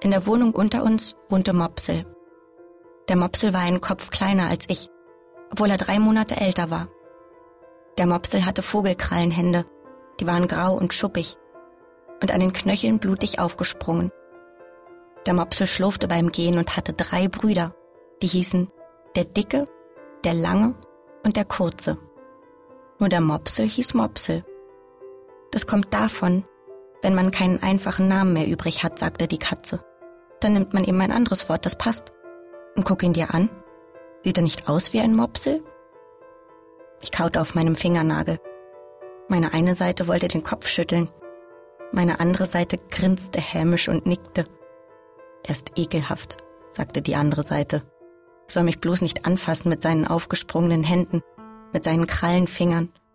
In der Wohnung unter uns wohnte Mopsel. Der Mopsel war einen Kopf kleiner als ich, obwohl er 3 Monate älter war. Der Mopsel hatte Vogelkrallenhände, die waren grau und schuppig und an den Knöcheln blutig aufgesprungen. Der Mopsel schlurfte beim Gehen und hatte 3 Brüder, die hießen der Dicke, der Lange und der Kurze. Nur der Mopsel hieß Mopsel. Das kommt davon, wenn man keinen einfachen Namen mehr übrig hat, sagte die Katze. Dann nimmt man eben ein anderes Wort, das passt. Und guck ihn dir an. Sieht er nicht aus wie ein Mopsel? Ich kaute auf meinem Fingernagel. Meine eine Seite wollte den Kopf schütteln. Meine andere Seite grinste hämisch und nickte. Er ist ekelhaft, sagte die andere Seite. Soll mich bloß nicht anfassen mit seinen aufgesprungenen Händen, mit seinen Krallenfingern